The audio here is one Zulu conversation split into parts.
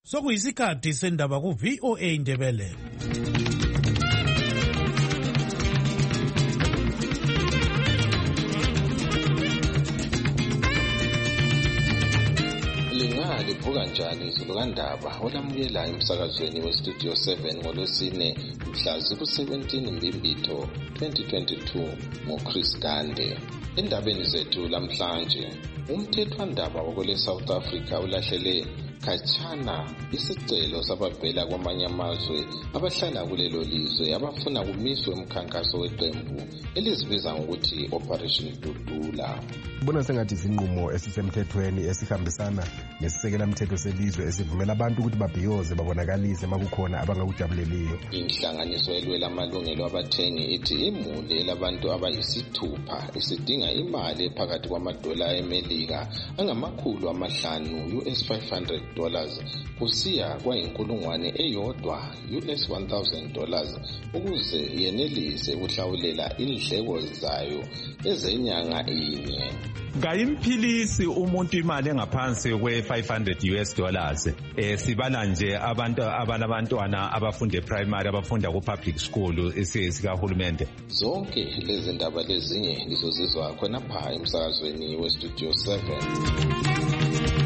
Sokuyisikhathi sendaba ku VOA Indebele. Livuka njani izulu kandaba olamukela emsakazweni weStudio 7 ngolwesine mhla ziku-17 Mbimbitho 2022 ngoChris Gande. Endabeni zethu lamhlanje, umthethwandaba wakule South Africa ulahlele khatshana isicelo sabavela kwamanye amazwe abahlala kulelo lizwe abafuna kumiswe umkhankaso weqembu elizibiza ngokuthi Operation Dudula. Bona sengathi izinqumo esisemthethweni esihambisana nesisekela mthetho selizwe esivumela abantu ukuthi babhiyoze babonakalise makukhona abangakujabuleliyo. Inhlanganiso elwela amalungelo abathengi ithi imuli elabantu abayisithupha isidinga imali ephakathi kwamadola eMelika angama500 $500 kusiya kwayinkulungwane eyodwa $1,000 ukuze yenelise ukuhlawulela indleko zayo ezenyanga inye. Ngayimphilisi umuntu imali engaphansi kwe$500 sibala nje abantu abanabantwana abafunda primary abafunda ku public school esikahulumende. Zonke lezi ndaba lezinye lizozizwa khonapha emsakazweni weStudio 7.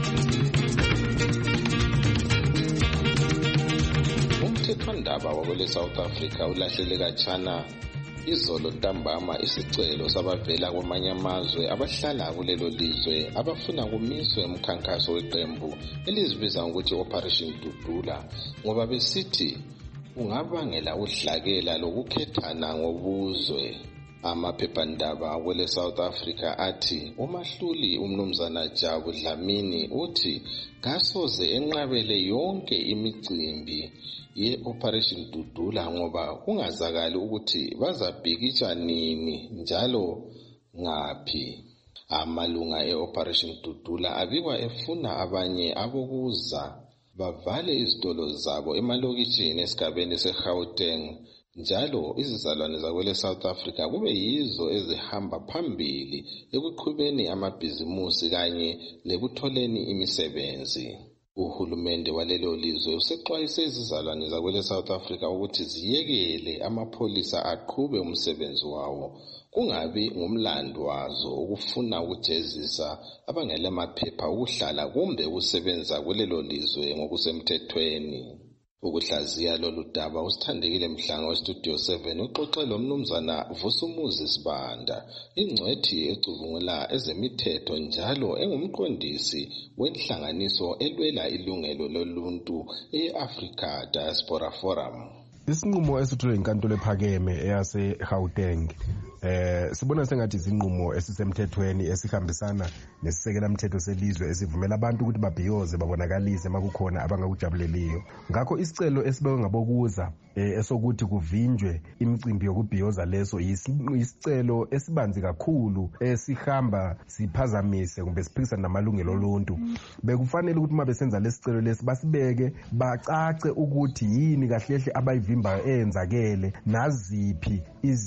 Umthethwandaba wakule South Africa ulahlele khatshana izolo ntambama isicelo sabavela kwamanye amazwe abahlala kulelo lizwe abafuna kumiswe umkhankaso weqembu elizibiza ngokuthi Operation Dudula ngoba besithi ungabangela udlakela lokukhethana ngobuzwe. Amaphephandaba kwele South Africa athi umahluli umnumzana Jabu Dlamini uthi kasoze enqabele yonke imicimbi ye-Operation Dudula ngoba kungazakali ukuthi bazabhikisha nini njalo ngaphi. Amalunga e-Operation Dudula abikwa efuna abanye abokuza bavale izitolo zabo emalokitshini esigabeni seGauteng. Njalo izizalwane zakwele South Africa kube yizo ezihamba phambili ekuqhubeni amabhizimusi kanye lekutholeni imisebenzi. Uhulumende walelo lizwe usexwayise izizalwane zakwele South Africa ukuthi ziyekele amapholisa aqhube umsebenzi wawo, kungabi ngumlando wazo ukufuna ukujezisa abangela amaphepha ukuhlala kumbe ukusebenza kulelo lizwe ngokusemthethweni. Ukuhlaziya lolu daba usithandekile Mhlanga weStudio 7 uxoxe lo mnumzana Vusumuzi Sibanda, ingcwethi ecubungula ezemithetho njalo engumqondisi wenhlanganiso elwela ilungelo loluntu e-Africa Diaspora Forum. Isinqumo esithulwe inkantolo ephakeme eyaseGauteng sibona sengathi izinqumo esisemthethweni esihambisana nesisekela mthetho selizwe esivumela abantu ukuthi babhiyoze babonakalise makukhona abangakujabuleliyo. Ngakho isicelo esibekwe ngabokuza esokuthi kuvinjwe imicimbi yokubhiyoza leso isicelo esibanzi kakhulu esihamba siphazamise kumbe siphikisana namalungelo oluntu. Bekufanele ukuthi uma besenza lesicelo lesi basibeke bacace ukuthi yini kahlehle abayivimbayo eyenzakele naziphi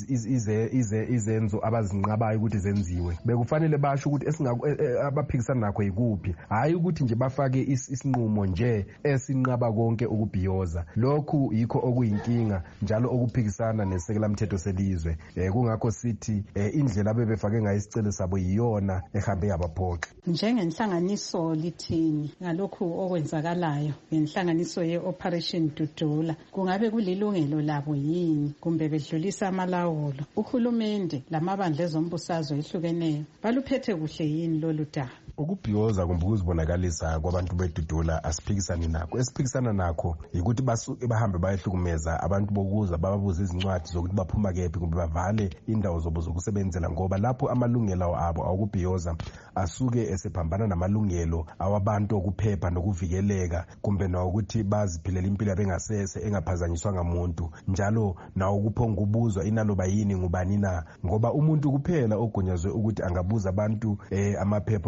izenzo abazinqabayo ukuthi zenziwe. Bekufanele basho ukuthi abaphikisana nakho yikuphi, hayi ukuthi nje bafake isinqumo nje esinqaba konke ukubhiyoza. Lokhu yikho okuyinkinga njalo okuphikisana nesekela mthetho selizwe. Kungakho sithi indlela bebefake ngayo isicelo sabo yiyona ehambe yabaphoxa. Njengenhlanganiso lithini ngalokhu okwenzakalayo ngenhlanganiso ye-Operation Dudula? Kungabe kulilungelo labo yini kumbe bedlulisa amalawulo? Uhulumende lamabandla ezombusazwe ehlukeneyo baluphethe kuhle yini lolu daba? Ukubhiyoza kumbe ukuzibonakalisa kwabantu bedudula asiphikisani nakho. Esiphikisana nakho yikuthi bahambe bayehlukumeza abantu bokuza bababuze izincwadi zokuthi baphuma kephi kumbe bavale indawo zobo zokusebenzela, ngoba lapho amalungelo abo awokubhiyoza asuke esephambana namalungelo awabantu okuphepha nokuvikeleka kumbe nawokuthi baziphilela impilo bengasese engaphazanyiswa ngamuntu, njalo nawo ukuphonga ubuzwa inaloba yini ngubani na, ngoba umuntu kuphela ogunyazwe ukuthi angabuza abantu amaphepha ukuthi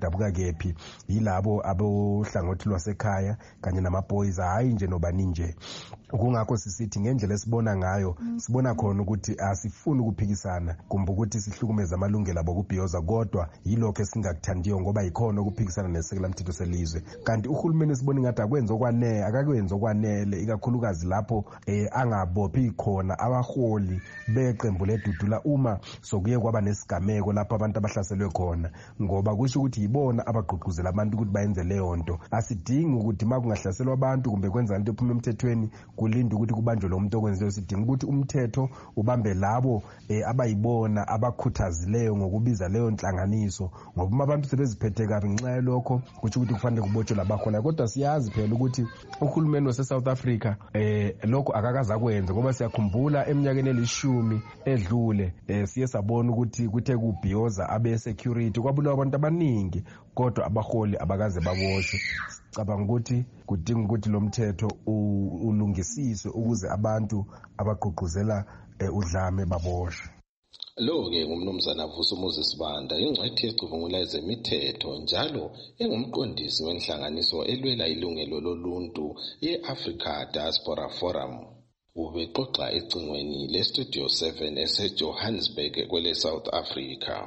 badabuka kephi yilabo abohlangothi lwasekhaya kanye nama-boys, hayi nje nobani nje. Kungakho sisithi ngendlela esibona ngayo sibona khona ukuthi asifuni ukuphikisana kumbe ukuthi sihlukumeze amalungelo abo kubhiyoza, kodwa yilokho esingakuthandiyo ngoba yikhona ukuphikisana nesekela mthetho selizwe. Kanti uhulumeni sibona ngathi akakwenza okwanele ikakhulukazi lapho angabophi khona abaholi beqembu ledudula uma sokuye kwaba nesigameko lapho abantu abahlaselwe khona, ngoba kusho ukuthi yibona abagqugquzela abantu ukuthi bayenze leyo nto. Asidingi ukuthi ma kungahlaselwa abantu kumbe kwenza into ephuma emthethweni kulinda ukuthi kubanjwe lo muntu okwenzileyo. Sidinga ukuthi umthetho ubambe labo abayibona abakhuthazileyo ngokubiza leyo nhlanganiso, ngoba uma abantu sebeziphethe kabi ngenxa yalokho kusho ukuthi kufanele kubotshwe labakhona. Kodwa siyazi phela ukuthi uhulumeni wase-South Africa lokho akakaza kwenza, ngoba siyakhumbula eminyakeni elishumi edlule siye sabona ukuthi kuthe kubhiyoza abe-security kwabulawa abantu abaningi, kodwa abaholi abakaze baboshwe. Cabanga ukuthi kudinga ukuthi lo mthetho ulungisiswe ukuze abantu abagqugquzela udlame baboshwe. Lo-ke ngumnumzana Vusumuzi Sibanda, ingcwethi yecubungula ezemithetho njalo engumqondisi wenhlanganiso elwela ilungelo loluntu ye-Africa Diaspora Forum. Ubexoxa ecingweni le-Studio 7 eseJohannesburg kwele South Africa.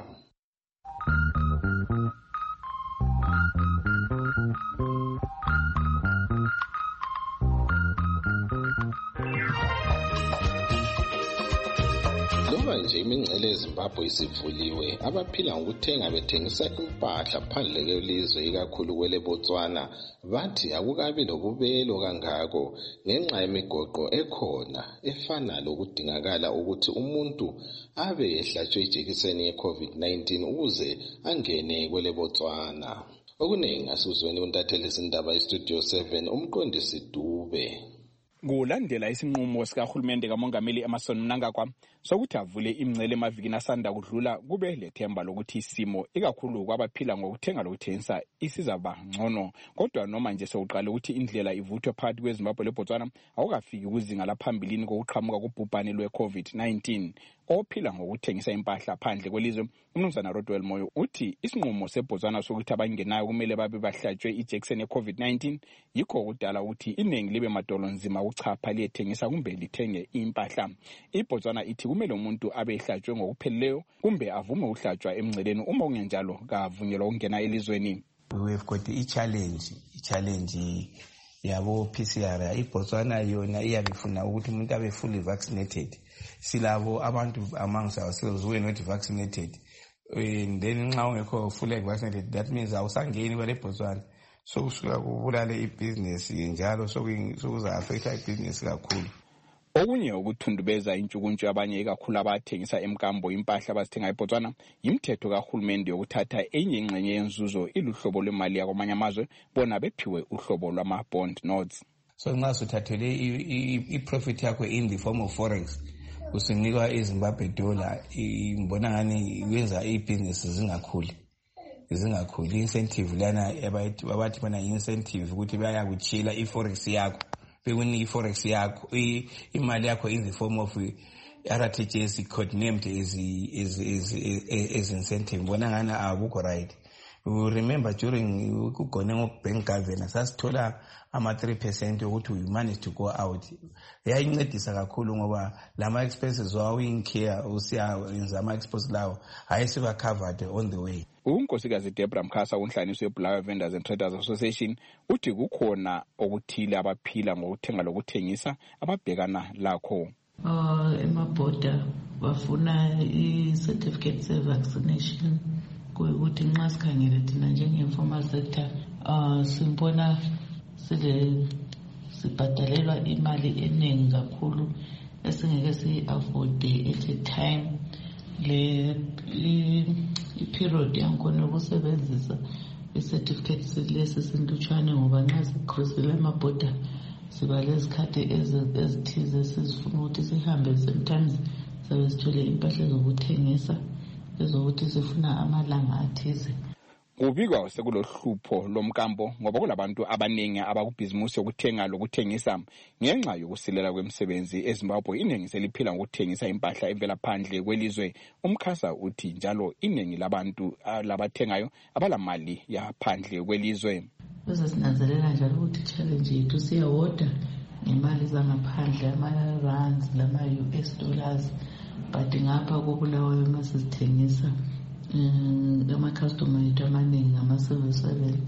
Loba nje imingcele eZimbabwe isivuliwe, abaphila ngokuthenga bethengisa impahla phandle kwelizwe ikakhulu kwele Botswana bathi akukabi lobubelo kangako ngenxa yemigoqo ekhona efana lokudingakala ukuthi umuntu abe ehlatshwe ijekiseni ye-COVID-19 ukuze angene kwele Botswana. Okuningi asuzweni untatheli izindaba iStudio 7 umqondisi Dube. Kulandela isinqumo sikahulumende kamongameli Emmerson Mnangagwa sokuthi avule imingcele emavikini asanda kudlula, kube lethemba lokuthi isimo ikakhulu kwabaphila ngokuthenga lokuthengisa isizaba ngcono. Kodwa noma nje sewuqala ukuthi indlela ivuthwe phakathi kweZimbabwe leBotswana awukafiki kuzinga laphambilini kokuqhamuka kubhubhane lwe-COVID-19. Ophila ngokuthengisa impahla phandle kwelizwe uMnumzana Rodwell Moyo uthi isinqumo seBotswana sokuthi abangenayo kumele babe bahlatshwe ijekiseni ye-COVID-19 yikho ukudala ukuthi iningi libe madolo nzima ukuchapha liyethengisa kumbe lithenge impahla. IBotswana ithi kumele umuntu abe ehlatshwe ngokupheleleyo kumbe avume ukuhlatshwa emngceleni, uma kungenjalo kavunyelwa ukungena elizweni. We have got i-challenge yabo PCR. IBotswana yona iyabifuna ukuthi umuntu abe fully vaccinated. Silabo abantu amongst ourselves who are not vaccinated, and then nxa ungekho fully vaccinated, that means awusangeni kwale Botswana. So kusuka kubulale ibusiness njalo sokuza affect ibusiness kakhulu. Okunye ukuthundubeza intshukuntshu abanye ikakhulu abathengisa emkambo impahla abazithenga eBotswana yimthetho kahulumende yokuthatha enye ingxenye yenzuzo iluhlobo lwemali yakwamanye amazwe bona bephiwe uhlobo lwama-bond notes. So nxa suthathele i-profit yakho in the form of forex usinikwa iZimbabwe dollar, ngibona ngani wenza ibusiness zingakhuli. Incentive lana abathi bana incentive ukuthi bayakuchila iforex yakho, bekunika iforex yakho imali yakho in the form of RTGS codenamed as incentive. Ngibona ngani akukho right. We remember during ukugone ngokbank governor sasithola ama-3% ukuthi we managed to go out. Yayincedisa kakhulu ngoba lama expenses wawuyincare usiyayenza ama-expenses lawo ayesiba covered on the way. uNkosikazi Deborah Mkhasa unhlaniso weBulawayo Vendors and Traders Association uthi kukhona okuthile abaphila ngokuthenga lokuthengisa ababhekana lakho. Emabhoda bafuna i-certificate se-vaccination kuyukuthi nxa sikhangele thina njenge-informal sector simbona sibhadalelwa imali eningi kakhulu esingeke siyi-afforde at a time. I-period yankhona ukusebenzisa i-certificate lesi sintutshwane ngoba nxa sikhrisile emabhoda siba lezikhathi ezithize sizifuna ukuthi sihambe, sometimes sabe sithole impahla zokuthengisa ezokuthi sifuna amalanga athize. Kubikwa sekulohlupho lomkambo ngoba kulabantu abaningi abakubhizimusi yokuthenga lokuthengisa ngenxa yokusilela kwemisebenzi eZimbabwe. Iningi seliphila ngokuthengisa impahla evela phandle kwelizwe. UMkhasa uthi njalo iningi labantu labathengayo abalamali yaphandle kwelizwe. Sinanzelela njalo ukuthi challenge yethu siyawoda ngemali zangaphandle ama-rands lama-US dollars, but ngapha koBulawayo masizithengisa ama-customer ethu amaningi ama-civil servant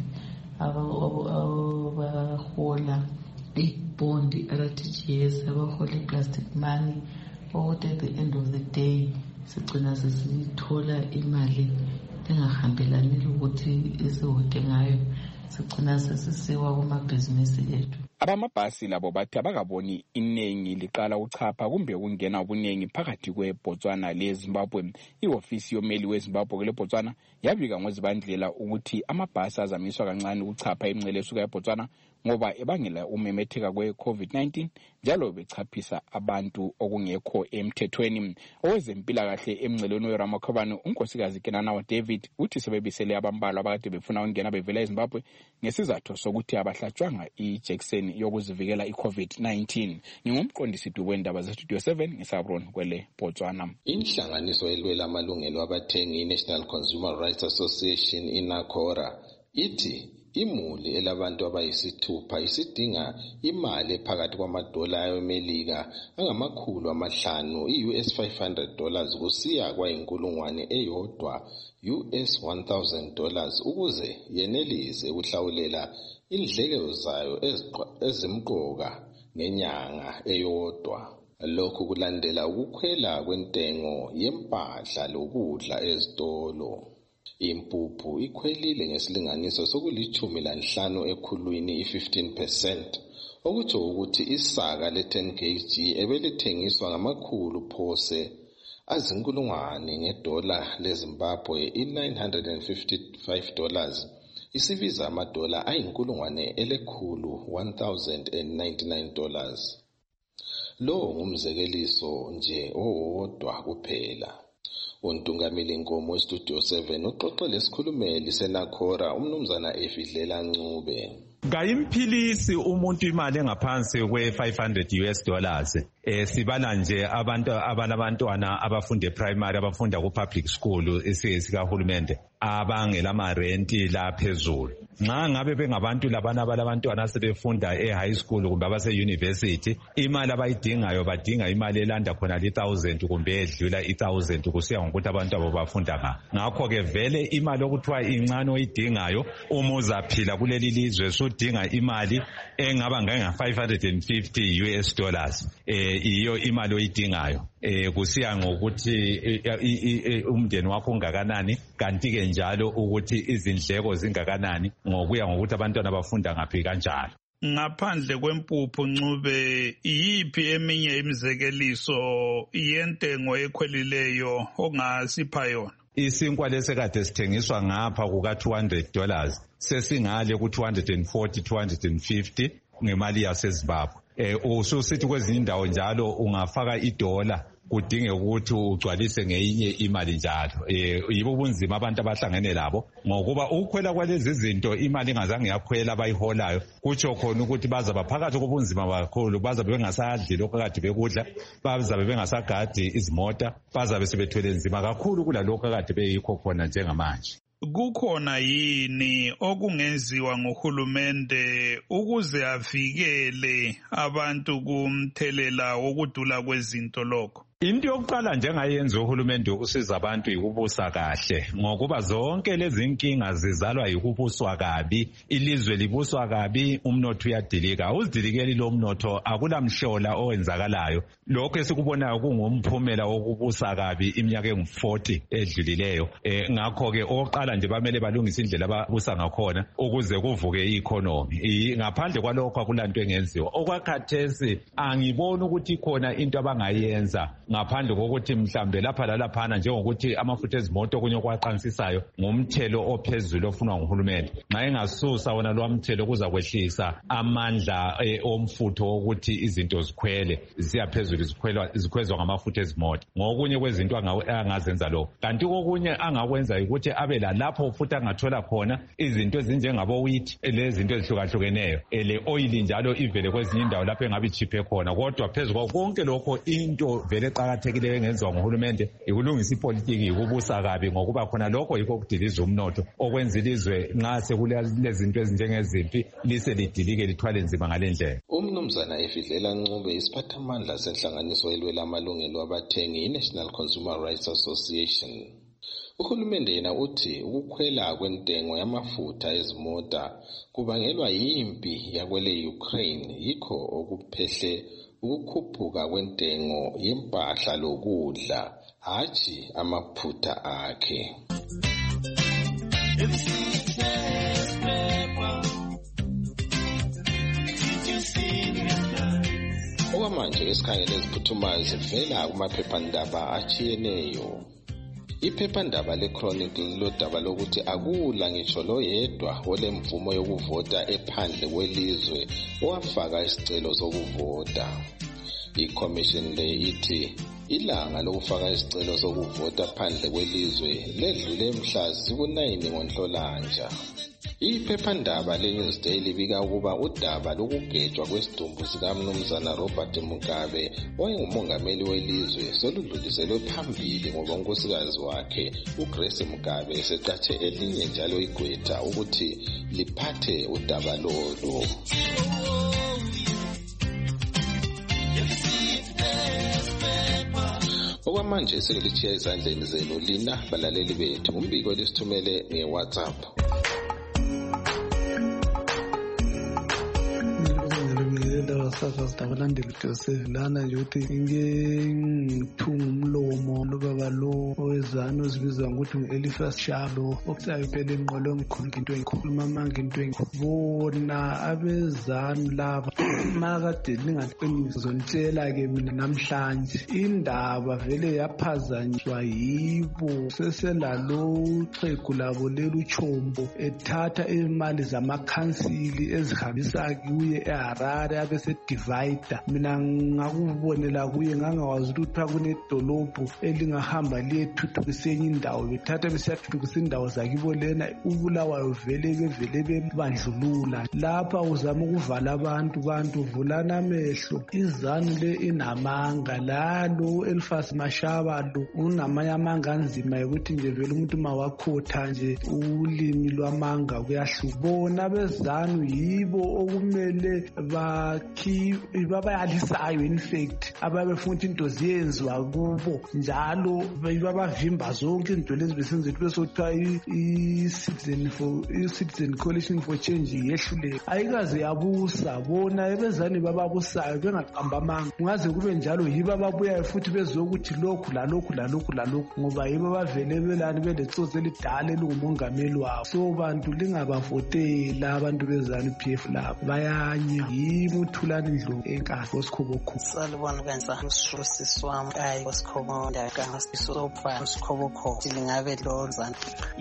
abahola i-bond RTGS, abahola i-plastic money, ukuthi at the end of the day sigcina sesithola imali engahambelani ukuthi isiwode ngayo, sigcina sesisiwa kumabhizinisi ethu. Abamabhasi labo bathi abakaboni iningi liqala uchapha kumbe ukungena obuningi phakathi kweBotswana leZimbabwe. Iofisi yomeli weZimbabwe kule Botswana yabika ngozibandlela ukuthi amabhasi azamiswa kancane ukuchapha imingcele esuka eBotswana ngoba ebangela umemetheka kwe-COVID-19 njalo bechaphisa abantu okungekho emthethweni. Owezempilakahle emngcelweni weRamakhobane unkosikazi Kenanawa David uthi sebebisele abambalwa abakade befuna ukungena bevela eZimbabwe ngesizathu sokuthi abahlatshwanga ijekiseni yokuzivikela i-COVID-19. Ngingumqondisi wendaba zeStudio 7 ngisabron kwele Botswana. Inhlanganiso elwela amalungelo abathengi iNational Consumer Rights Association iNACORA ithi imuli elabantu abayisithupha isidinga imali ephakathi kwamadola ayomelika angama500 i-US $500 kusiya kwayinkulungwane eyodwa US $1,000 ukuze yenelise ukuhlawulela indleko zayo ezimqoka ngenyanga eyodwa. Lokhu kulandela ukukhwela kwentengo yempahla lokudla ezitolo. Impuphu ikhwelile ngesilinganiso soku15 ekhulwini i-15%, okutsho ukuthi isaka le-10 kg ebelithengiswa ngamakhulu phose azinkulungwane ngedola leZimbabwe i-$955 isibiza amadola ayinkulungwane elekhulu $1,099. Lo ngumzekeliso nje owodwa kuphela. Untungameli Nkomo weStudio 7 uxoxe lesikhulumeli seNACORA umnumzana Efidlela Ncube. Ngayimphilisi umuntu imali engaphansi kwe$500. Sibala nje abantu abanabantwana abafunda primary abafunda ku public school esikahulumende abangelama renti laphezulu. Nxa ngabe bengabantu labana abalabantwana asebefunda high school kumbe abase university, imali abayidingayo badinga imali elanda khona li-1,000 kumbe edlula i-1,000 kusiya ngokuthi abantu abo bafunda nga. Ngakho ke vele imali okuthiwa incane oyidingayo uma uzaphila kuleli lizwe sudinga imali engaba nga$550 US. Iyo imali oyidingayo. Kusiya ngokuthi umndeni wakho ungakanani, kanti ke njalo ukuthi izindleko zingakanani ngokuya ngokuthi abantwana bafunda ngaphi kanjalo. Ngaphandle kwempuphu Ncube, iyiphi eminye imizekeliso yentengo ekhwelileyo ongasipha yona? Isinkwa lesekade sithengiswa ngapha kuka$200 sesingale ku$240-250 ngemali yaseZimbabwe. Ususithi kwezinye indawo njalo ungafaka $1 kudinge ukuthi ugcwalise ngeyinye imali njalo. Yibo ubunzima abantu abahlangene labo ngokuba ukukhwela kwalezi zinto imali ingazange yakhwela abayiholayo kutsho khona ukuthi bazaba phakathi kobunzima kakhulu, bazabe bengasadli lokho kade bekudla, bazabe bengasagadi izimota, bazabe sebethwele nzima kakhulu kulalokho kade beyikho khona njengamanje. Kukhona yini okungenziwa ngohulumende ukuze avikele abantu kumthelela wokudula kwezinto lokho? Into yokuqala njengayenza uhulumende ukusiza abantu yikubusa kahle, ngokuba zonke lezi inkinga zizalwa yikubuswa kabi. Ilizwe libuswa kabi, umnotho uyadilika. Uzidilikeli lo mnotho akulamhlola owenzakalayo. Lokho esikubonayo kungumphumela wokubusa kabi iminyaka engu-40 edlulileyo. Ngakho ke oqala nje bamele balungise indlela ababusa ngakhona ukuze kuvuke i-economy. Ngaphandle kwalokho akulanto engenziwa. Okwakhathesi angiboni ukuthi khona into abangayenza ngaphandle kokuthi mhlambe lapha lalaphana njengokuthi amafutha ezimoto kunye okwaqansisayo ngumthelo ophezulu ofunwa nguhulumende. Nxa engasusa wona lo mthelo kuza kwehlisa amandla omfutho wokuthi izinto zikhwele ziyaphezulu zikhwezwa ngamafutha ezimoto. Ngokunye kwezinto angazenza lo. Kanti okunye angakwenza ukuthi abe lalapho futhi angathola khona izinto ezinjengabo wheat lezinto ezihlukahlukeneyo. Le oil njalo ivele kwezinye indawo lapho engabe ichiphe khona. Kodwa phezulu konke lokho into vele eqhakathekileyo engenziwa nguhulumende ikulungisa ipolitiki ukubusa kabi ngokuba khona lokho yikho kudiliza umnotho okwenza ilizwe nxa sekulezinto ezinjengezimpi lise lidilike lithwale nzima ngalendlela. Umnumzana Efidlela Ncube isiphathamandla senhlanganiso elwela amalungelo abathengi iNational Consumer Rights Association. Uhulumende yena uthi ukukhwela kwentengo yamafutha ezimota kubangelwa yimpi yakwele Ukraine yikho okuphehle ukukhuphuka kwentengo yempahla lokudla hatshi amaphutha akhe. Okwamanje esikhangele eziphuthumayo zivela kumaphephandaba atshiyeneyo. Iphephandaba leChronicle lodaba lokuthi akula ngitsho loyedwa olemvumo yokuvota ephandle kwelizwe owafaka isicelo sokuvota. ICommission le ithi ilanga lokufaka isicelo sokuvota phandle kwelizwe ledlule mhla ziku-9 ngoNhlolanja. Iphephandaba leNewsday libika ukuba udaba lokugejwa kwesidumbu sikaMnumzana Robert Mugabe owayengumongameli welizwe soludluliselwe phambili ngoba unkosikazi wakhe uGrace Mugabe eseqathe elinye njalo igqwetha ukuthi liphathe udaba lolo. Okwamanje sekulitshiya ezandleni zenu lina balaleli bethu. Umbiko lisithumele ngeWhatsApp. Abalandeli besevilana nje ukuthi ngithunga umlomo lobaba lo owezana ozibizwa ngokuthi ngu-Eliphas Shalo okusayo phela enqolo ngikhuluma into engikhuluma amanga into engibona abezana laba makade ningaqiniswa zonitshela-ke mina namhlanje indaba vele yaphazanyiswa yibo seselalo xhegu labo leli uChombo ethatha imali zamakhansili ezihambisa kuye eHarare abese-divider. Mina ngakubonela kuye ngangawazi ukuthi kunedolobho elingahamba liyethuthukisa enye indawo bethatha besiyathuthukisa indawo zakibo lena ubulawayo vele bebandlulula lapha uzama ukuvala abantu vulana amehlo. Izanu le inamanga lalo Eliphas Mashaba lo unamanye amanga anzima ukuthi nje vele umuntu mawakhotha nje ulimi lwamanga kuyahluka. Bona bezanu yibo okumele babayalisayo in fact ababefuna into ziyenziwa kubo njalo babavimba zonke izinto lezi besenzethu besothiwa i-Citizen Coalition for Change yehluleka ayikaze yabusa. Bona ebezani bababusayo bengaqamba amanga ungaze kube njalo yibo ababuyayo futhi bezokuthi lokhu lalokhu ngoba yibo bavele belani beletsotsi elidala elingumongameli wabo. So bantu lingabavotela abantu bezani PF labo bayanya yibo uthulani ndlu enkasi oSkhobokho. Salibona kwenza umshusi wami kayi oSkhobonda kangasisopha uSkhobokho lingabe lozana.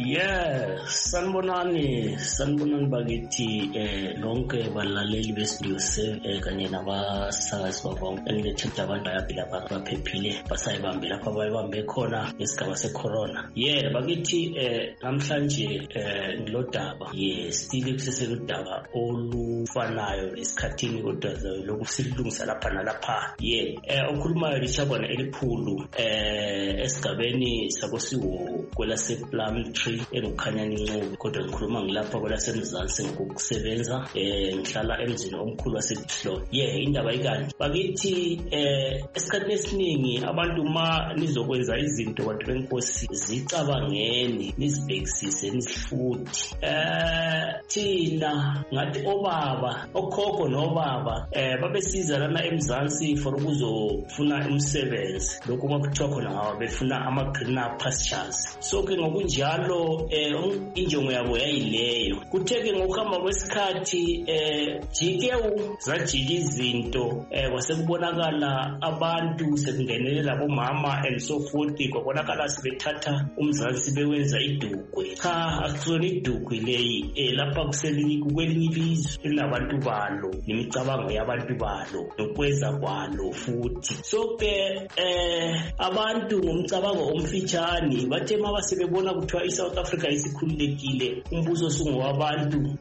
Sanibonani bakithi lonke balaleli bestudio kanye nabasakazi babonke engilethemba abantu bayabila baphephile basayibambe lapha bayibambe khona ngesigaba secorona. Bakithi namhlanje ngilodaba still kuseseludaba olufanayo esikhathini kodwa lokusilungisa lapha nalapha. Okhulumayo lishabana elikhulu esigabeni sakosiwo kwelasePlumtree eNukhanyani Ncube kodwa ngikhuluma ngilapha kwelasemzansi ngokusebenza ngihlala emzini omkhulu waseDihlolo. Indaba ikanje bakithi esikhathini esiningi abantu ma nizokwenza izinto bantu benkosi zicabangeni nizibhekisise nizifuthi thina ngathi obaba okhokho nobaba babesiza lana eMzansi for ukuzofuna umsebenzi lokhu makuthiwa khona befuna ama-greener pastures. So ke ngokunjalo injongo yabo yayileyo. Kuthe-ke ngokuhamba kwesikhathi jikewu zajika izinto kwasekubonakala abantu sekungenelela abomama and so forth, kwabonakala sebethatha uMzansi bewenza idugwe. Cha, akusona idugwe leyi, lapha kwelinye ilizwe elinabantu balo nemicabango yabantu balo nokwenza kwalo futhi. So ke abantu ngomcabango omfitshane bathe mabasebebona kuthiwa iSouth Africa isikhululekile, umbuso sungowabantu,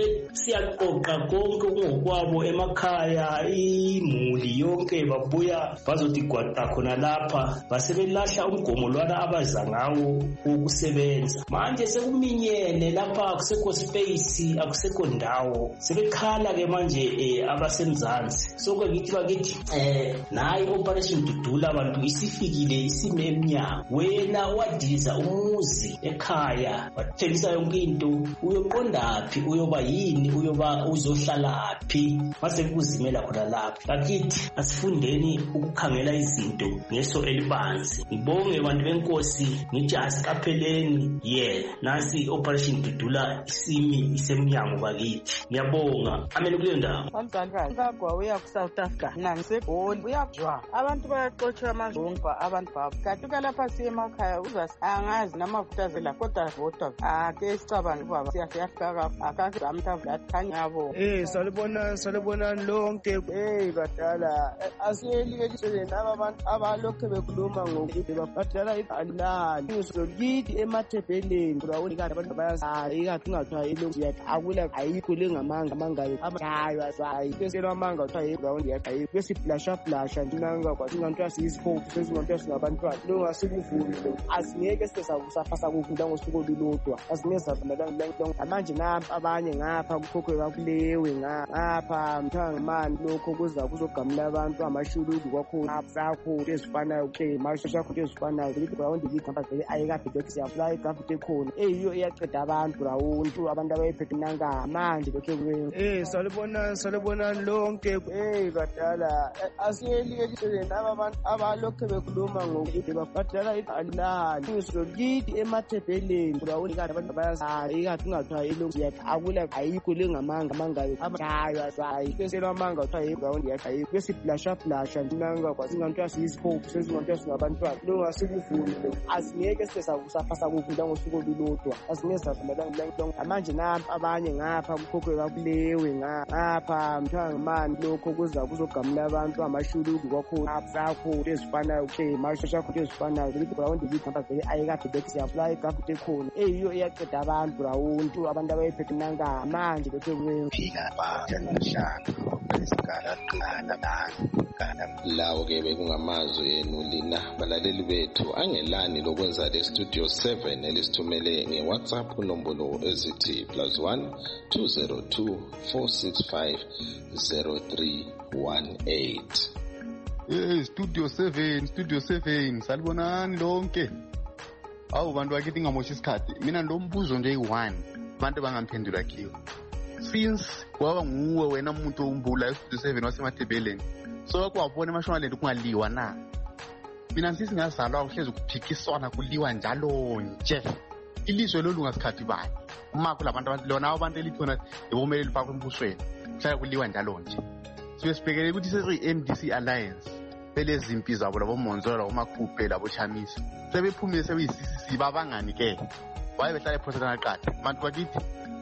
siyaqoqa konke kungokwabo emakhaya, imuli yonke babuya bazothi gwada khona lapha, basebelahla umgomo lwana abaza ngawo wokusebenza. Manje sekuminyene lapha, akusekho space, akusekho ndawo, sebekhala ke manje abasemzansi. So ke ngithi bakithi nayi Operation Dudula abantu isifikile, isime emnyango. Wena wadiza umuzi ekhaya, wathengisa yonke into, uyoqondaphi, uyoba yini, uzohlalaphi, mase kuzimela khona lapha. Bakithi asifundeni ukukhangela izinto ngeso elibanzi. Ngibonge abantu benkosi, ngithi asiqapheleni, nasi Operation Dudula isemnyango bakithi. Ngiyabonga. Amen kuleyo ndawo. Ngagwa uya ku South Africa nangisegoli uyajwa abantu bayaxotsha amazomba abantu babo kaduka lapha siyemakhaya uzasi angazi namafutha vela kodwa vodwa ake sicabanga baba siyafika akazamtha vlad khanyabo salibona lonke badala asiyeli elisele abantu abalokhe bekhuluma ngokuthi babadala ibalali ngizolidi emathebeleni kurawuni kanti abantu bayasayi kathi ungathiwa yilokhu akula ayikho lengamanga mangayo abayo asayi beselwa manga uthiwa yegrawundi yakhe besiflasha ndinanga kwasinganto siyisipofu sezinganto singabantwana lo ngasikuvuli asingeke sesawusafasa kuvula ngosuku olulodwa asingeza vumelana manje ngapha abanye ngapha kukhokhe kakulewe ngapha mthangimani lokho kuzogamula abantu amashuludu kwakhona sakho ezifanayo mashusha yakho ezifanayo ukuthi grawundi ligamba vele ayikade lokhu siyafly igravity ekhona eyiyo iyaqeda abantu grawundi abantu abayiphethe nanga manje lokho kwenza salibona lonke badala asiyeli elisele abantu abalokhe bekhuluma ngokuthi babadala ibalali ngizolidi emathebeleni grawundi kanti abantu bayasayi kathi ungathiwa yilokhu akula ayikho lengamanga mangayo abayo asayi beselwa manga uthiwa yegrawundi yakhe besiflasha ndinanga kwasinganto siyisipofu sezinganto singabantwana lo ngasikuvuli asingeke sesawusafasa kuvula ngosuku olulodwa asingeza vumelana manje ngapha abanye ngapha kukhokhe kakulewe ngapha mthangimani lokho kuzogamula abantu amashuludu kwakhona sakho ezifanayo mashusha yakho ezifanayo ukuthi grawundi ligamba vele ayikade lokhu siyafly igravity ekhona eyiyo iyaqeda abantu grawundi abantu abayiphethe nanga manje lokho kwenza lawo ke bekungamazwi enu lina balaleli bethu. Angelani lokwenza le studio 7 elisithumele ngeWhatsApp nombolo ezithi +1 202 465 0318. Studio 7 salibonani lonke. Awu bantu bakithi ngamoshi isikhathi. Mina lo mbuzo nje yi1 abantu bangamphendula kiyo. Since kwaba nguwe wena umuntu ombula estudio 7 wasemathebeleni, so kwabona emashonaleni kungaliwa na? Mina sisingazalwa uhlezi ukuphikiswana kuliwa njalo nje. Ilizwe lolu ngasikhathi bani? Uma kulabantu lona abantu elithona ebomele lifakwe embusweni. Hlaya kuliwa njalo nje. Sibhekele ukuthi sesi-MDC Alliance belezi impi zabo labo Monzolo uMakhuphe labo Chamisa sebephumile sebeyisisi babangani ke waye behlala ePortland qatha abantu bakithi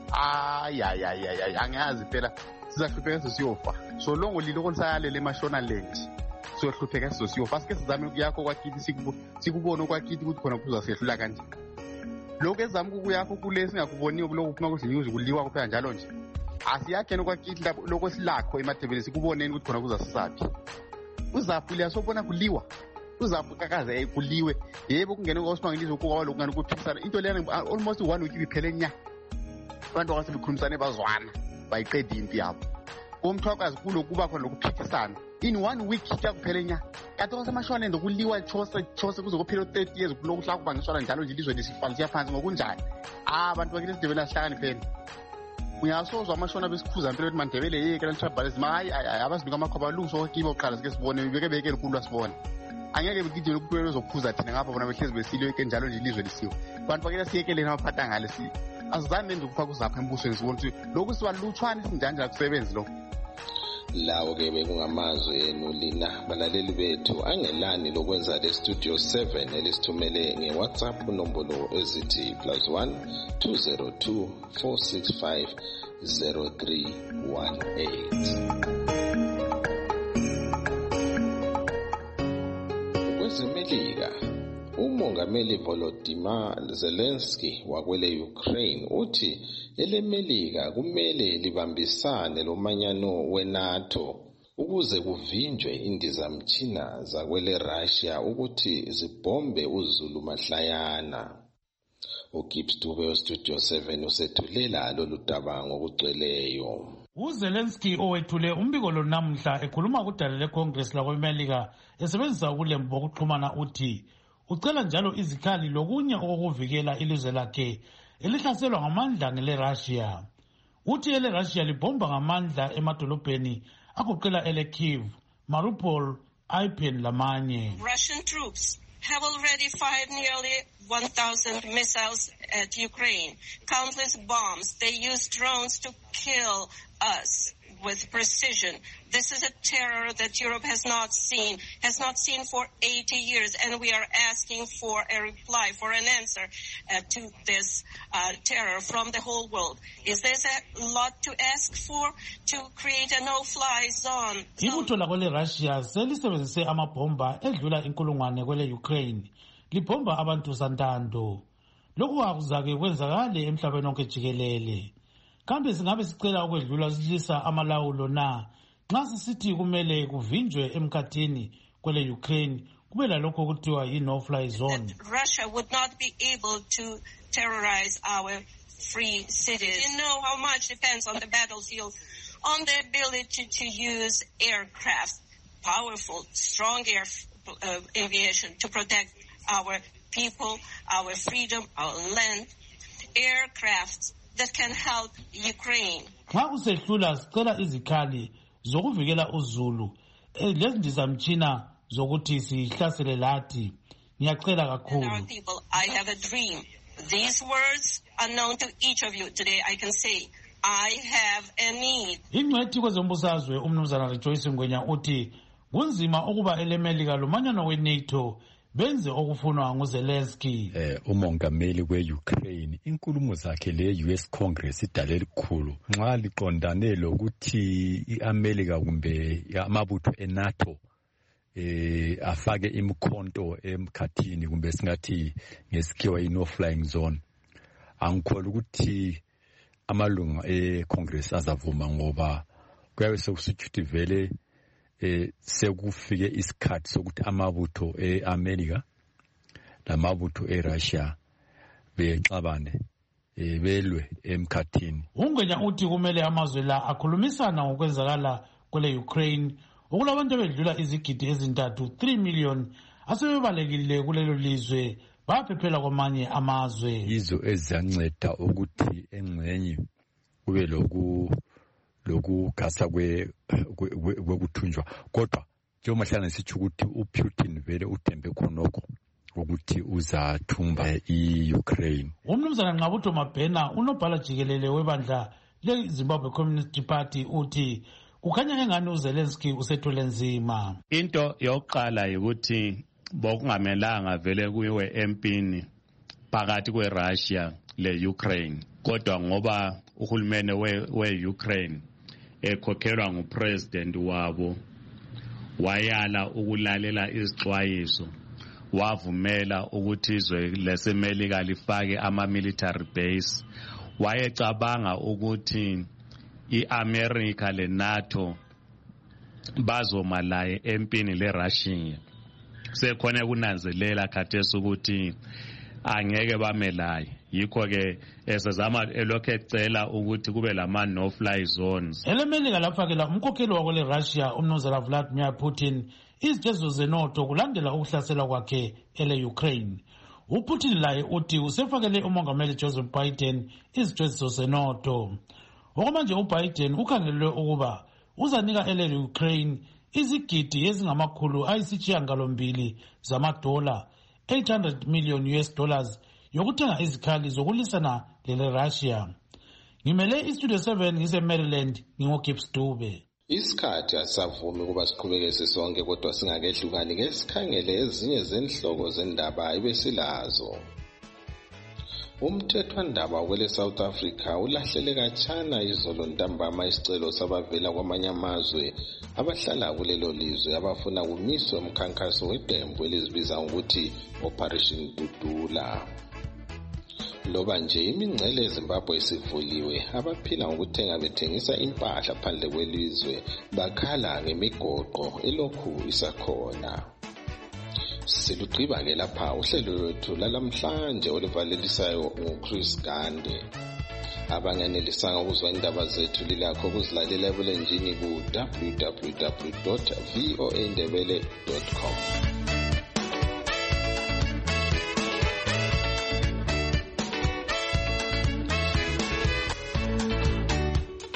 angazi phela sizahlupheka sesiyofa so longo liloko lisayalele eMashonaland siyohlupheka sesiyofa sike sizame ukuyakho kwakithi sikubone kwakithi ukuthi khona kuzasehlula kanje lokho ezami ukuyakho kule singakuboniyo kuloko kuphuma kuzinews kuliwa kuphela njalo nje asiyakhena kwakithi lokho silakho emathebeleni sikuboneni ukuthi khona kuzasisaphi uzaphu liyasobona kuliwa uzaphu kakaze kuliwe yebo kungene ngosibangelizo kuwa lokho ngani kuphikisana into leyo almost 1 week iphele nya abantu abasebekhulumisane bazwana bayiqeda impi yabo umthwakazi kulo kuba khona lokuphikisana in 1 week kuphele nya kanti kwasemashwana ndokuliwa chose kuzokuphela 30 years kuloko hlakubangiswana njalo nje ilizwe lesifana siyaphansi ngokunjani abantu bakithi sidebela sihlakani phela uyasozwa amashona besikhuza impilo ukuthi mandebele yeke lalitribalism hayi abazinika amakhwaba lungiso kibo oqala sike sibone beke likhulu asibone angeke begidile ukuthi bezokhuza thina ngapha bona behlezi besilo ke njalo nje ilizwe lisiwe abantu bakela siyekeleni amaphatha ngale si azizame nje ukufaka uzapha embusweni sibona ukuthi lokhu sibalutshwane sinjanje akusebenzi lo lawo ke bekungamazwe enu lina balaleli bethu angelani lokwenza le studio 7 elisithumele ngeWhatsApp nombolo ezithi +1 202 465 0318. Kwezemelika umongameli Volodymyr Zelensky wakwele Ukraine uthi elemelika kumele libambisane lomanyano weNATO ukuze kuvinjwe indizamtshina zakwele Russia ukuthi zibhombe uZulu mahlayana. uGibbs Dube westudio 7 usethulela lolu daba ngokugcweleyo. uZelensky owethule umbiko lo namhla ekhuluma kudala leCongress lakweMelika esebenzisa ubulembu bokuxhumana uthi ucela njalo izikhali lokunye okuvikela ilizwe lakhe elihlaselwa ngamandla ngeleRussia. Uthi eleRussia libhomba ngamandla emadolobheni agoqela eleKyiv, Mariupol, Irpin lamanye. Russian troops have already fired nearly 1,000 missiles at Ukraine, countless bombs. They use drones to kill us with precision. This is a terror that Europe has not seen for 80 years, and we are asking for a reply, for an answer to this terror from the whole world. Is this a lot to ask for, to create a no-fly zone? Ibutho lakwele Russia selisebenzise amabhomba edlula inkulungwane kwele Ukraine, libhomba abantu santando. Lokhu akuzake kwenzakale emhlabeni wonke jikelele. Kambe singabe sicela ukwedlula silisa amalawulo na nxa sisithi kumele kuvinjwe emkhathini kwele Ukraine kube lalokho kuthiwa yi-no-fly zone. Russia would not be able to terrorize our free cities. You know how much depends on the battlefield, on the ability to use aircraft, powerful, strong air aviation to protect our people, our freedom, our land, aircraft that can help Ukraine. Xa usehlula sicela izikhali zokuvikela uZulu lezindizamtshina zokuthi sihlasele lathi. Ngiyacela kakhulu. People, I have a dream. These words are known to each of you. Today I can say, I have a need. Ingcwethi kwezombusazwe umnumzana Rejoice Ngwenya uthi kunzima ukuba elemelika lomanyano weNATO benze okufunwa nguZelensky. Umongameli we-Ukraine inkulumo zakhe le-US Congress idale elikhulu nxa liqondane lokuthi i-America kumbe amabutho eNATO afake imkhonto emkhathini kumbe singathi ngesikhiwa i-no-flying zone. Angikholwa ukuthi amalunga e-Congress azavuma ngoba kuyabe sekusuthi vele sekufike isikhathi sokuthi amabutho e-America lamabutho e-Russia bexabane belwe emkhathini. Ungwenya uthi kumele amazwe la akhulumisana ngokwenzakala kwele Ukraine okulabantu bedlula izigidi ezintathu 3 million asebebalekile kulelo lizwe baphephela kwamanye amazwe. Izo eziyanceda ukuthi engcenye kube lokugasa kwekuthunjwa kodwa njengoba hlangana sithi ukuthi uPutin vele uthembe khonokho ukuthi uzathumba i-Ukraine. Umnumzana Nqabutho Mabhena unobhala jikelele webandla le-Zimbabwe Communist Party uthi kukhanya engani uZelensky usethule nzima. Into yokuqala ukuthi bokungamelanga vele kuyiwe empini phakathi kweRussia le-Ukraine kodwa ngoba uhulumene we-Ukraine ekhokhelwa ngupresident wabo wayala ukulalela izixwayiso wavumela ukuthi izwe lesemelika lifake ama-military base. Wayecabanga ukuthi i-America le-NATO bazoma laye empini le-Russia. Sekhona kunanzelela khathesi ukuthi angeke bamelaye. Yikho-ke esezama elokhu ecela ukuthi kube lama no-fly zones. Elemelika lafakela umkhokheli wakwele Russia umnumzana Vladimir Putin izitezo zeNATO kulandela ukuhlasela kwakhe ele-Ukraine. uPutin laye uthi usefakele umongameli Joseph Biden izitezo zeNATO. Okwamanje uBiden ukhangelelwe ukuba uzanika Ukraine izigidi ezingamakhulu ayisishiyagalombili zamadola, $800 million yokuthenga izikhali zokulisana leRussia. Ngimele iStudio 7 ngise-Maryland, ngingoGibbs Dube. Isikhathi asavumi ukuba siqhubeke sisonke, kodwa singakehlukani ke sikhangele ezinye zenhloko zendaba ebesilazo. Umthethwandaba kwele South Africa ulahlele katshana izolo ntambama isicelo sabavela kwamanye amazwe abahlala kulelo lizwe abafuna kumiswe umkhankaso weqembu elizibiza ngokuthi Operation Dudula. Loba nje imingcele eZimbabwe isivuliwe, abaphila ngokuthenga bethengisa impahla phandle kwelizwe bakhala ngemigoqo elokhu isakhona. Silugqiba ke lapha uhlelo lwethu lalamhlanje oluvalelisayo nguChris Gande. Abanganelisanga ukuzwa indaba zethu lilakho ukuzilalela ebulenjini ku www.voandebele.com.